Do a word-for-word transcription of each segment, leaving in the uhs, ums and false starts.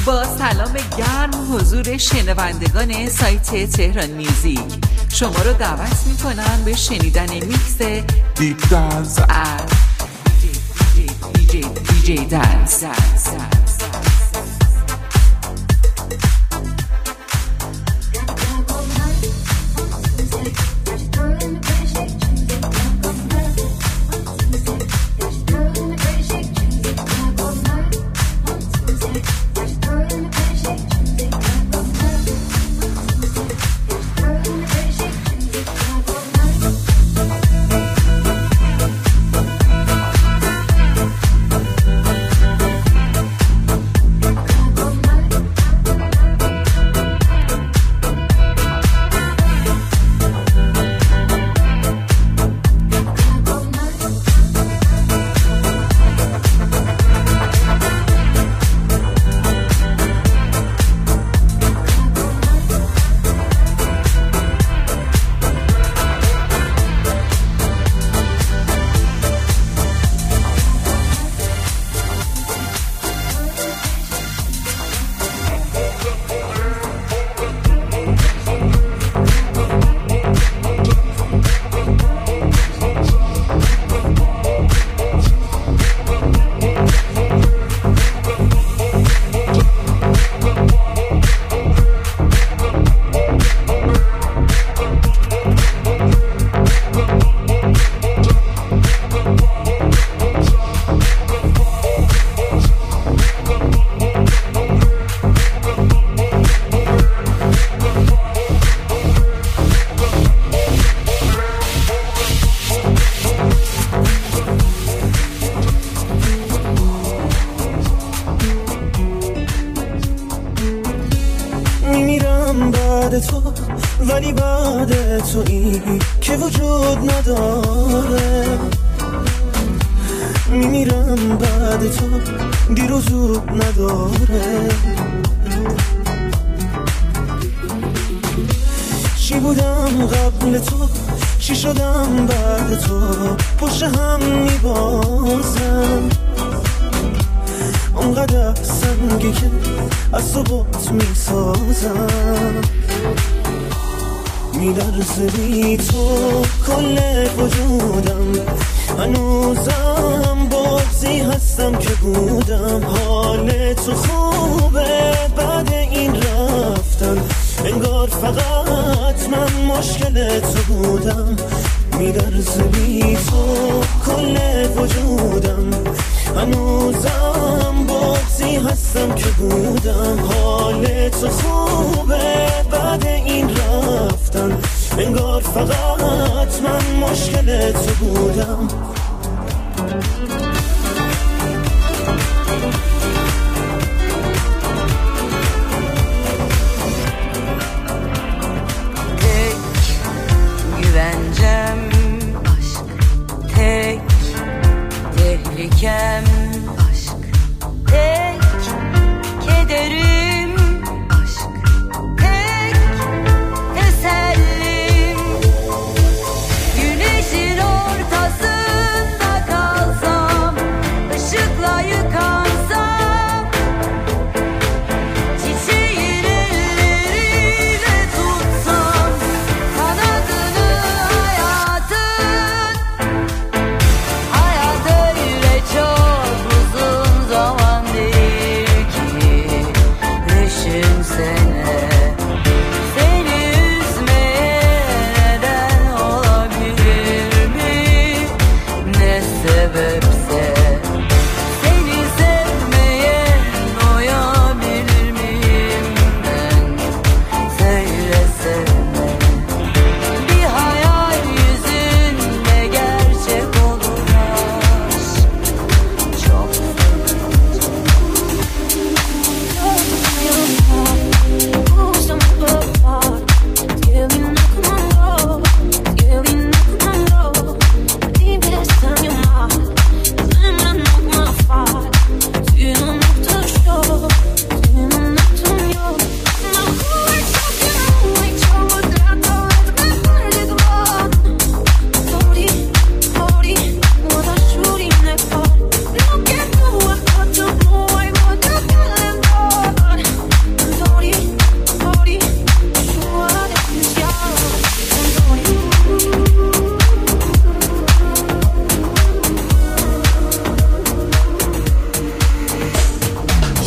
با سلام گرم حضور شنوندگان سایت تهران میوزیک، شما رو دعوت میکنم به شنیدن میکس دیپ دنس از دیجی دیجی دیجی دنس. تو ولی بعد تو این که وجود نداره، میمیرم بعد تو دیر و زود نداره. چی بودم قبل تو، چی شدم بعد تو، پشت هم میبازم اونقدر سنگی که از تو بات میسازم. میدرسه بی تو کل وجودم، هنوزم بازی هستم که بودم. حال تو خوبه بعد این رفتن، انگار فقط من مشکل تو بودم. میدرسه بی تو کل وجودم، هنوزم بازی هستم که بودم. حال تو خوبه بعد این رفتن، انگار فقط من مشکل تو بودم. tek güvencem aşk, tek tehlikem aşk, tek kederim aşk, tek tesellim. Güneşin ortasında kalsam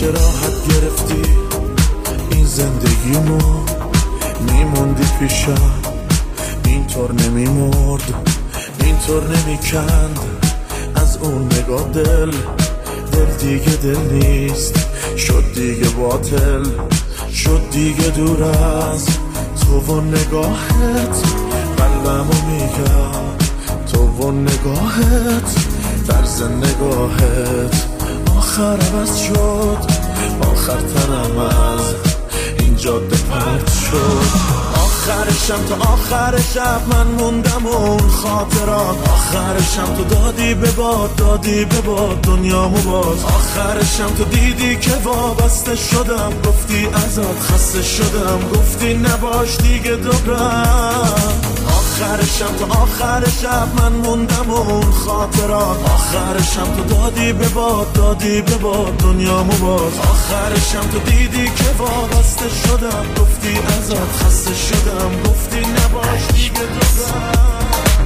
که راحت گرفتی این زندگیمو، میموندی پیشم اینطور نمیمرد، اینطور نمیکند از اون نگاه دل. دل دیگه دل نیست، شد دیگه باطل، شد دیگه دور از تو و نگاهت. قلبمو میگم تو و نگاهت، طرز نگاهت آخر عوض شد، آخر تنم از این جاده پرت شد. آخر شب تا آخر شب من موندم اون خاطرات، آخر شب تو دادی به باد، دادی به باد دنیامو باز. آخر شب تو دیدی که وابسته شدم، گفتی ازت خسته شدم، گفتی نباش دیگه دوبرم. آخر شب تا آخر شب من موندم اون خاطرات، آخر شب تو دادی به باد، دادی به باد دنیامو باز. آخر شب تو دیدی که وابسته شدم، گفتی ازت خسته شدم، گفتی نباش دیگه دوبرم.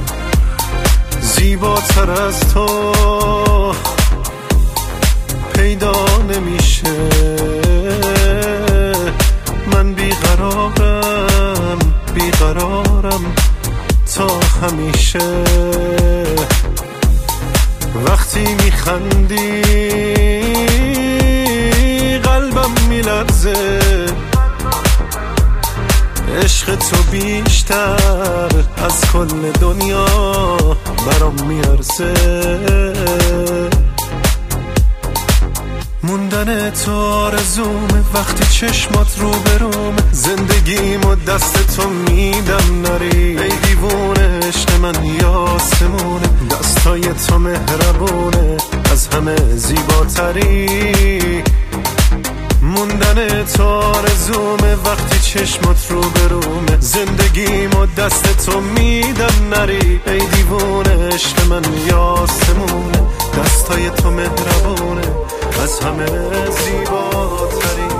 زیباتر از تو پیدا نمیشه، من بیقرارم بیقرارم تا همیشه. وقتی میخندی قلبم میلرزه، عشق تو بیشتر از کل دنیا برام میارزه. موندن تو آرزومه وقتی چشمات رو برومه، زندگیمو دست تو میدم نری. ای دیوونه عشق من یاسمونه، دستای تو مهربونه از همه زیباتری. موندن تو آرزومه وقتی چشمات رو برومه، زندگیمو دست تو میدم نری. ای دیوونه عشق من یاسمونه، دستای تو مهربونه از همه زیباتری.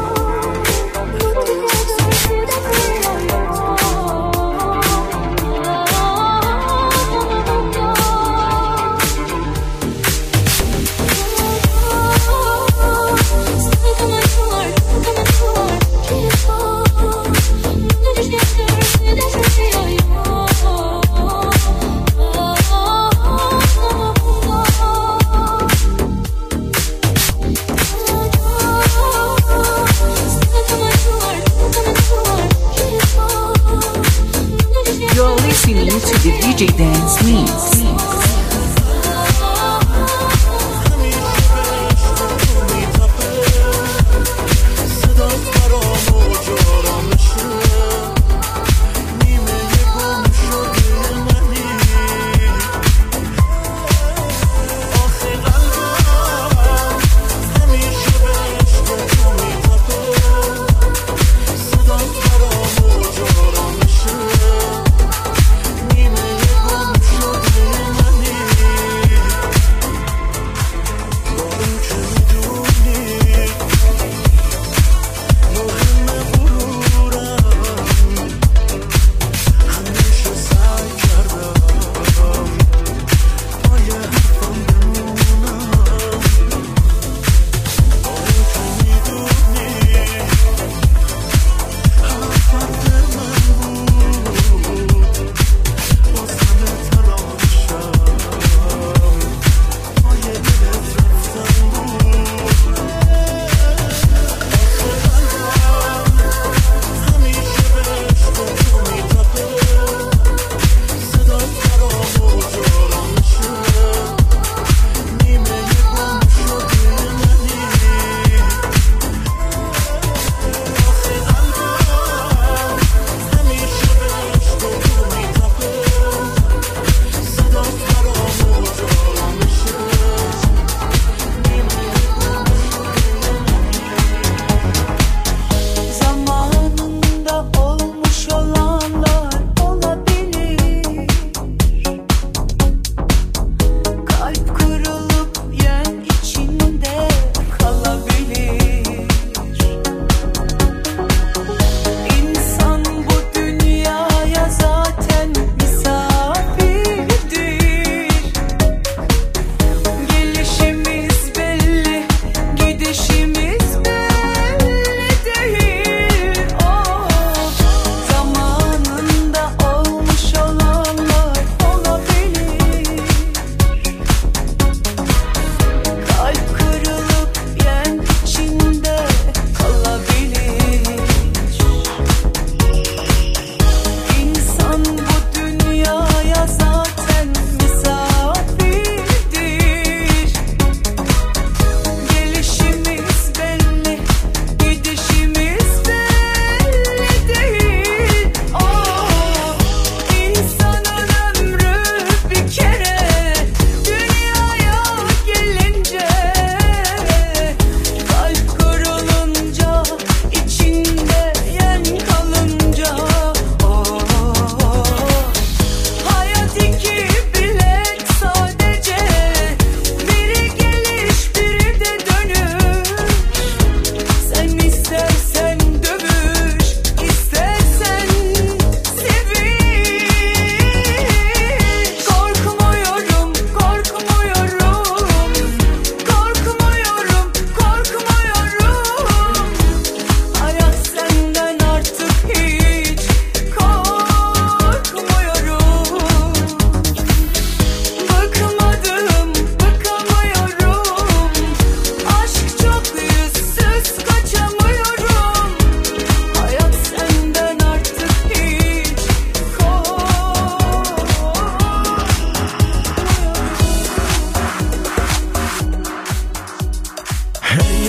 To the دی جی Dance Mix. نیمه گم شده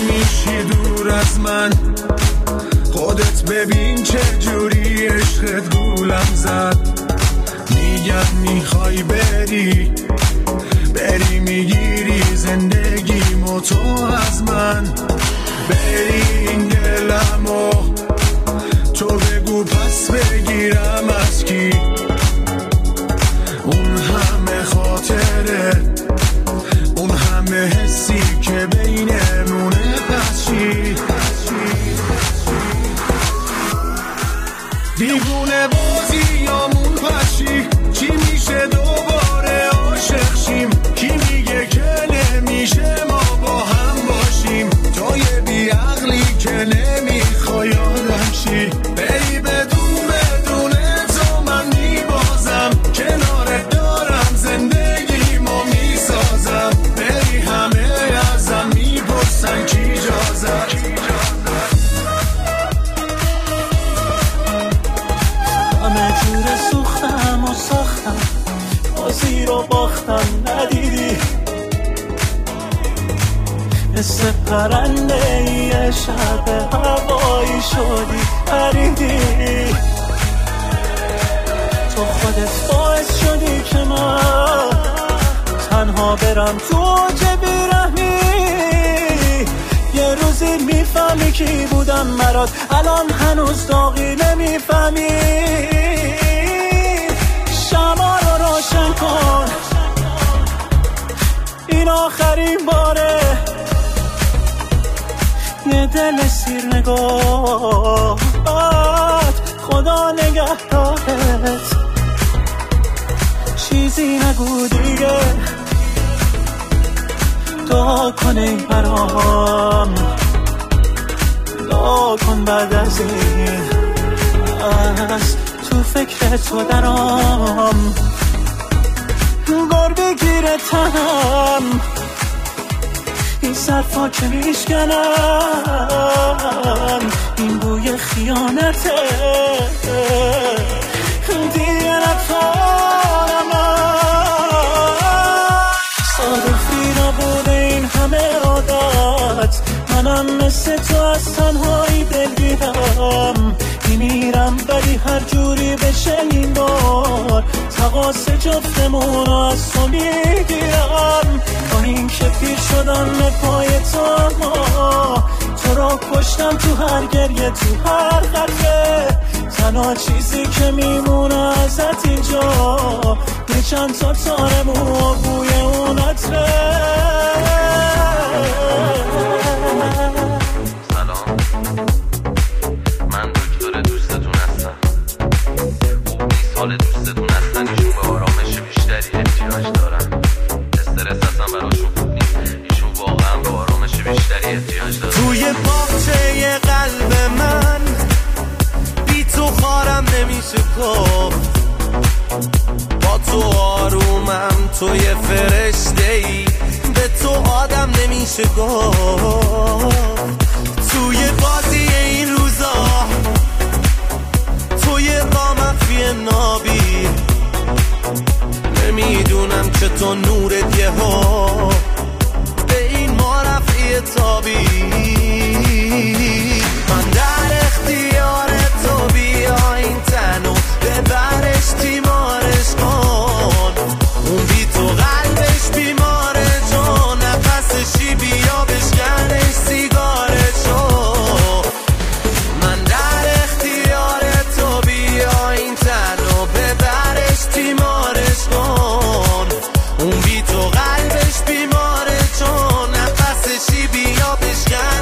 نمیشی دور از من، خودت ببین چه جوری عشقت گولم زد. میگم میخوای بری بری میگیری زندگیمو تو از من، بری این دلمو تو بگو پس بگیرم از کی. اون همه خاطره اون همه حسی که بینمونه پس چی؟ دیوونه بازی یامون پشی چی میشه دوباره عاشق شیم؟ کی میگه که نمیشه ما با هم باشیم؟ توی بیعقلی که نمیخوای آدم شی، بری بدون بدونه تو من میبازم، کنارت دارم زندگیمو میسازم، بری همه ازم میپرسن کی جازم. همه جور سوختم و ساختم بازی رو باختم ندیدی، مثل پرنده یه شب هوایی شدی پریدی، تو خودت باعث شدی که من تنها برم تو اوج بیرحمی. یه روزی میفهمی کی بودم برات، الان هنوز داغی نمیفهمی. شمع رو روشن کن این آخرین باره، یه دل سیر نگاهت خدا نگهدارت، چیزی نگو دیگه دعا کن ای برام، دعا کن بعد از این از تو فکر تو درام، گر بگیره تنم این صرفا که میشکنن، این بوی خیانته دیگه نتوانم. صادفی نبوده این همه عادت، منم مثل تو از تنهایی دلگیرم، میمیرم ولی هر جوری بشه این بار تقاس جفتمون رو از تو میگیرم. با این که پیر شدم به پای تو، اما تو را کشتم تو هر گریه تو هر قطره، تنها چیزی که میمونه ازت اینجا یه چند تا تار مو و بوی اون عطره. سلام، من دکتر دوستتون هستم. او بیست سال دوستتون هستن، ایشون به آرامش بیشتری احتیاج دارن. استرس اصلا براشون خوب نیست، ایشون واقعا به آرامش بیشتری احتیاج دارن. توی باغچه قلب من بی تو خارم نمیشه گفت، با تو آرومم، تو یه فرشته ای، به تو آدم نمیشه گفت. توی بازی این روزا توی با مخفی نابی، نمیدونم که تو نورت یه ها به این ما رفعی تابی. من در اختیار تو، بیا این تنو ببرش تیمارش کن، اون بی تو قلبش بیماره جا، نفسشی بیا بشکنش سیگارشو. من در اختیار تو، بیا این تنو ببرش تیمارش کن، اون بی تو قلبش بیماره جا، نفسشی بیا بشکنش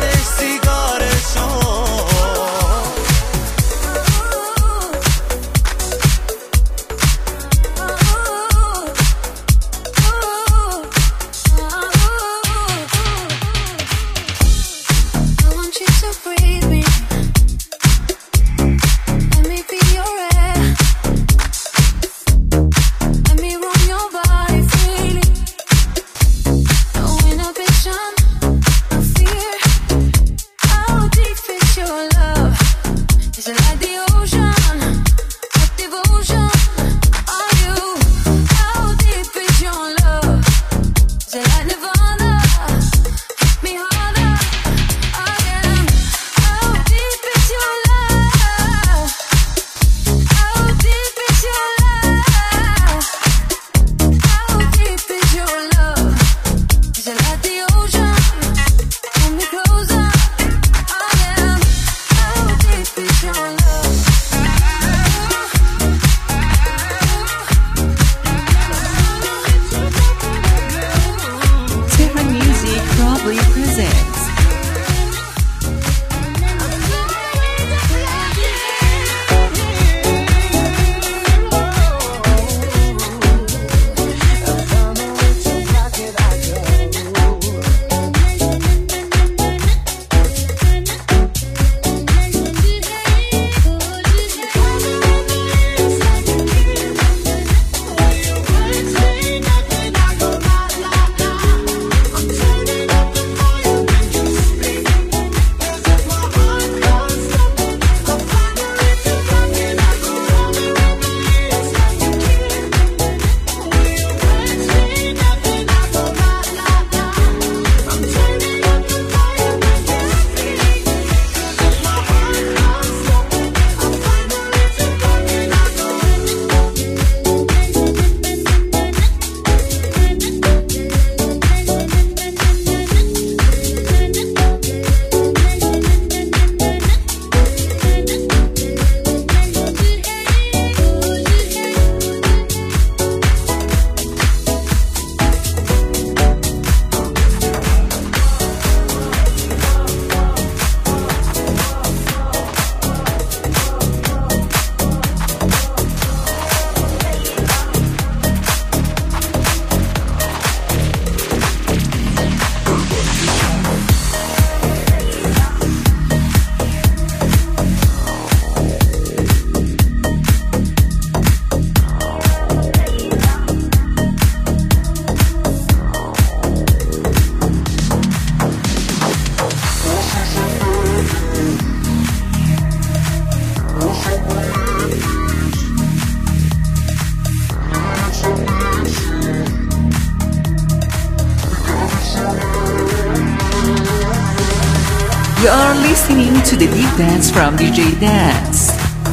You are listening to the Deep Dance from دی جی Dance.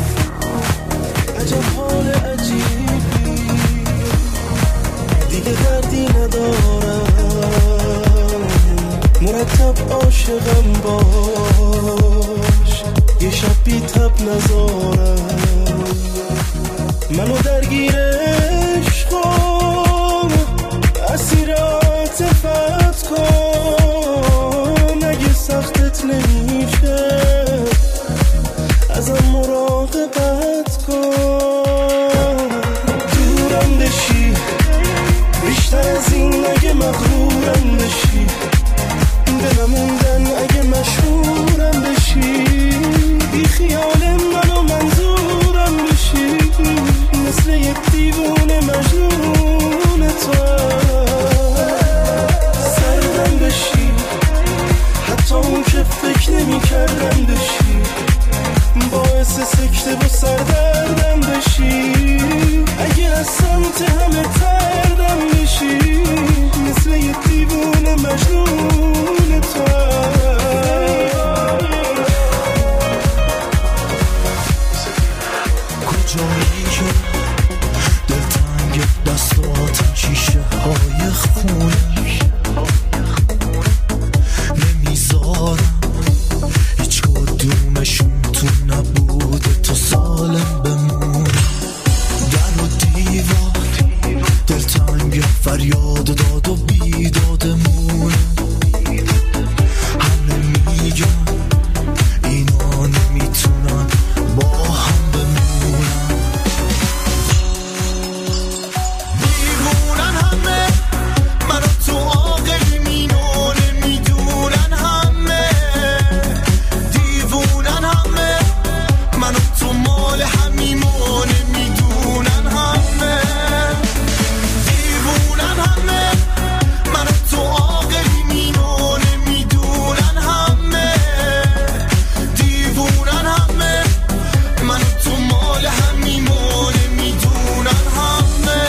عجب حال عجیبی دیگه دردی ندارم، مرتب عاشقم باش، یه شب بی تب نزارم، منو درگیر عشقم اسیر عاطفت کن، اگه سختت نمیشه ازم مراقبت کن، دورم بشی بیشتر از این اگه مغرورم بشی، دلم موندن اگه مشهورم بشی، بی خیال منو منظورم بشی، مثل یک دیوونه مجنون تو سردم بشی، حتی اون که فکر نمی کردم بشی، باعث سکته و سردردم بشی، اگه از سمت همه تردم بشی، مثل یک دیوونه مجنون تو کجایی که دلتنگ دستات شیشه های خونه نمیذارم هیچ کدومشون تو نبوده تو سالم بمونه، در و دیوار دلتنگ فریاد داد و بیدادمونه، همه میگن اینا نمیتونن با هم بمونن، دیوونن همه منو تو آقای مینو نمیدونن، همه دیوونن همه منو تو مال همیمو نمیدونن، همه دیوونن همه منو تو آقای مینو نمیدونن، همه دیوونن همه منو تو مال همیمو نمیدونن، همه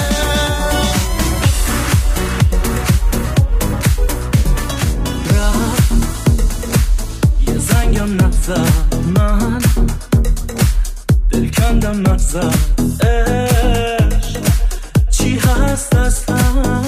یه زنگم نزد من دل کندم نزد عشق چی هست اصلا،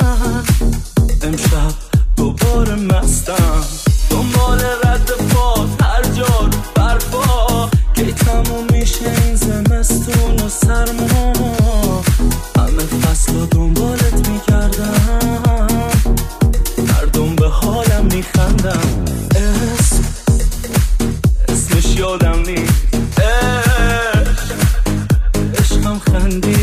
امشب دوباره مستم دنبال رد پات هر جا رو برفا، کی تموم میشه این زمستون و سرما، همه فصل رو دنبالت میکردم، مردم به حالم میخندم، اسم اسمش یادم نیست، عشق عشقم خندید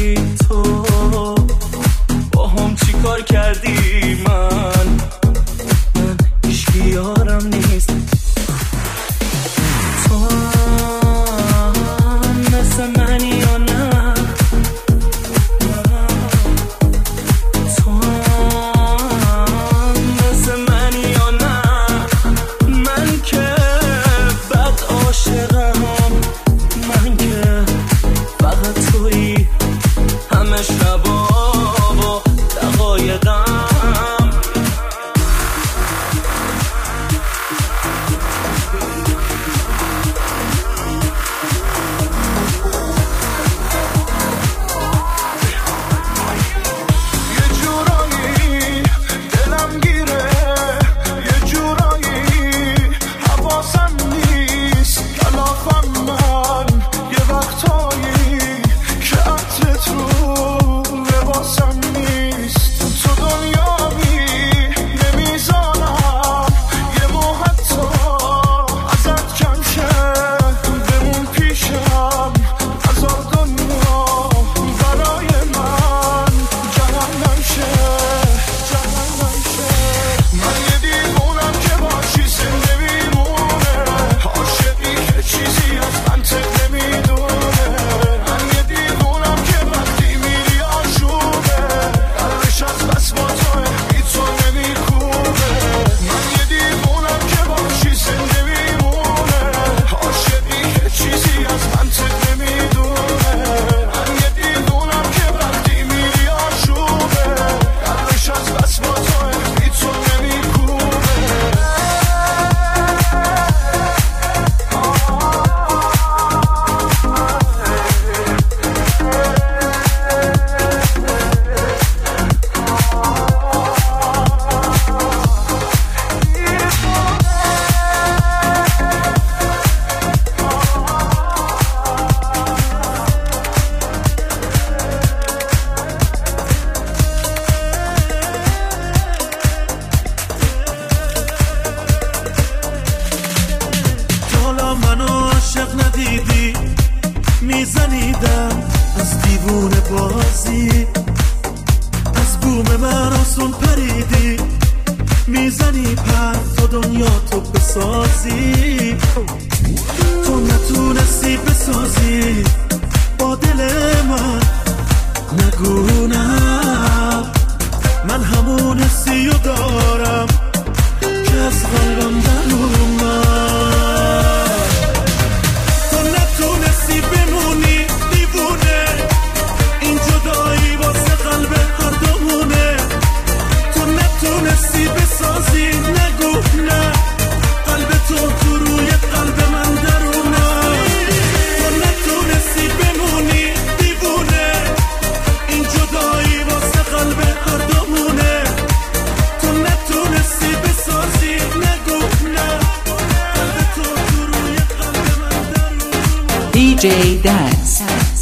منو عاشق ندیدی میزنیدم از دیوونه بازی از بوم من آسون پریدی میزنی پر تا دنیا تو بسازی تو نتونستی بسازی با دل من نگو نه من همون حسی رو دارم که از قلبم در اومد تو نتونستی بمونی دیوونه این جدایی واسه قلب هر دومونه تو نتونستی بسازی نگو نه قلب تو تو روی قلب من درونه تو نتونستی بمونی دیوونه این جدایی واسه قلب هر دومونه تو نتونستی بسازی نگو نه قلب تو تو روی قلب من درونه دی جی دنس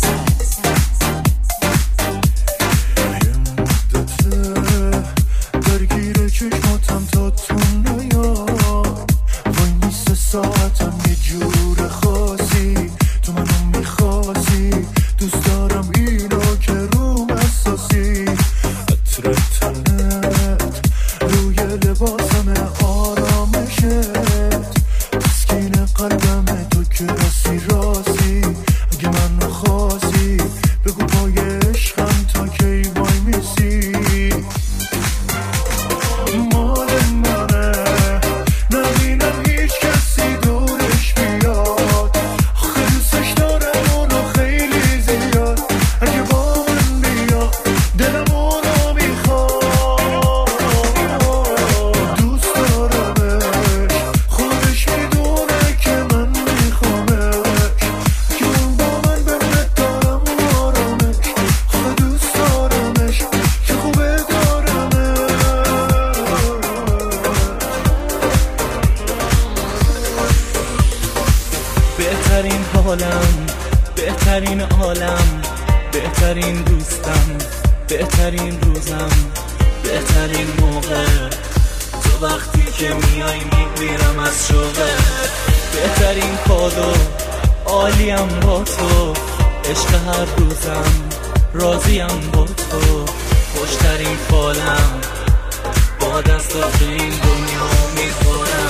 بهترین عالم بهترین دوستم بهترین روزم بهترین موقع تو وقتی که میای میمیرم از شوقه بهترین کادو عالیم با تو عشق هر روزم راضیم با تو خوشترین فالم با دستات به این دنیا میخورم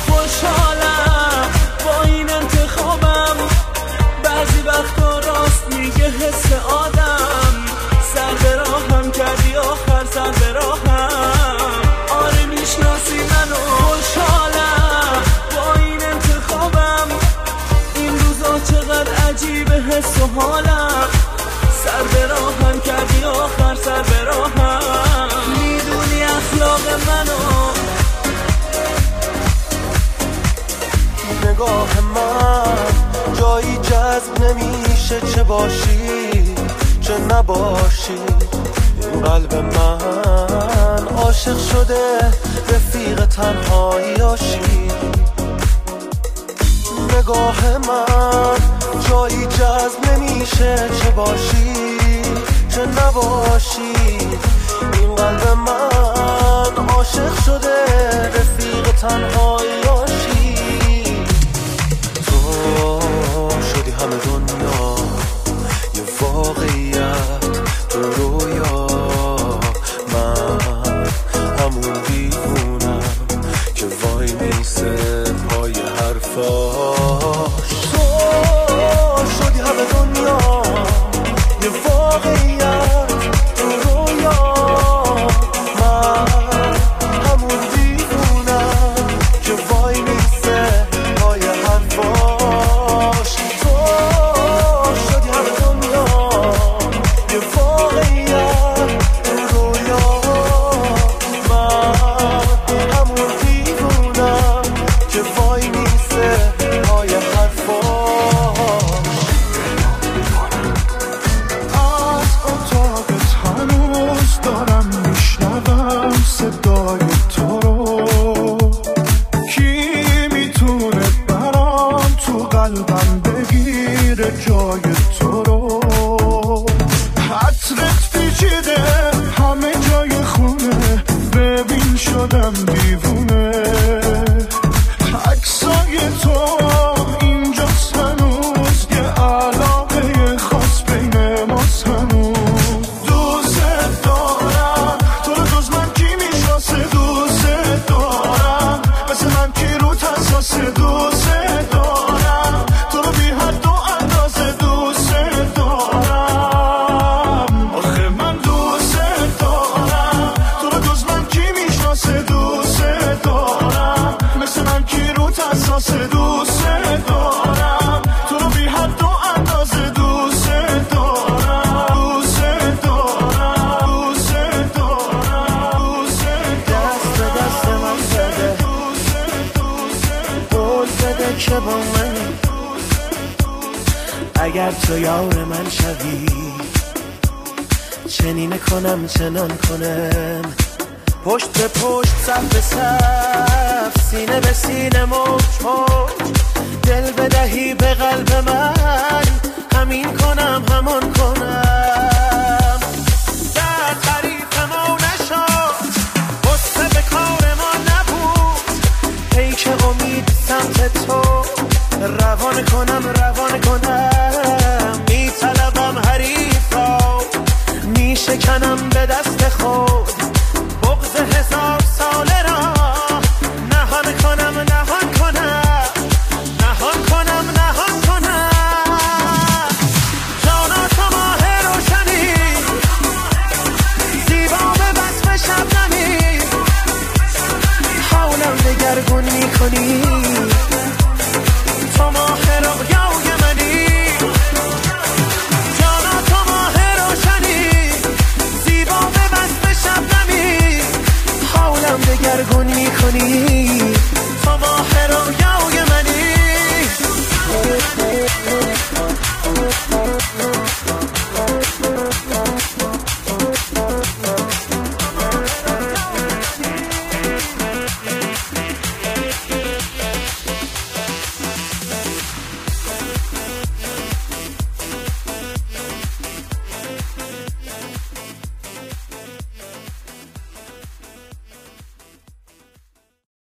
خوشحالم با این انتخابم بعضی وقتا راست میگه حس آدم سر به راهم کردی آخر سر به راهم آره میشناسی منو خوشحالم با این انتخابم این روزا چقدر عجیبه حس و حالم سر به راهم کردی آخر سر به راهم میدونی اخلاق منو نگاه من جایی جذب نمیشه چه باشی چه نباشی این قلب من عاشق شده رفیق تنهاییاشی نگاه من جایی جذب نمیشه چه باشی چه نباشی این قلب من عاشق شده رفیق تنهاییاشی تو شدی همه دنیا یه واقعیت تو رویا من همون دیوونم که وای میسه پای حرفاش تو شدی همه دنیا یه واقعیت تو رویا من همون دیوونم که وای میسه پای حرفاش تو شدی همه دنیا یه واقعیت تو رویا من همون دیوونم که وای میسه پای حرفاش از اتاقت هنوز دارم میشنوم صدای تو رو کی میتونه برام تو قلبم بگیره جای تو رو حترت پیچیده همه جای خونه ببین شدم دیوونه عکسای تو این میشناسه دوست دارم تو رو بی حد و اندازه دوست دارم آخه من دوست دارم تو رو جز من کی میشناسه دوست دارم مثل من کی رو تساس دوست دارم تو رو بی حد و اندازه دوست دارم دوست دارم دوست دارم دوست دست به دست من بده قول بده که با من اگر تو یار من شوی چنین کنم چنان کنم پشت به پشت صف به صف سینه به سینه موج موج دل بدهی به قلب من همین کنم همان کنم در تعریف ما نشد غصه به کار ما نبود پیک امید سمت تو روان کنم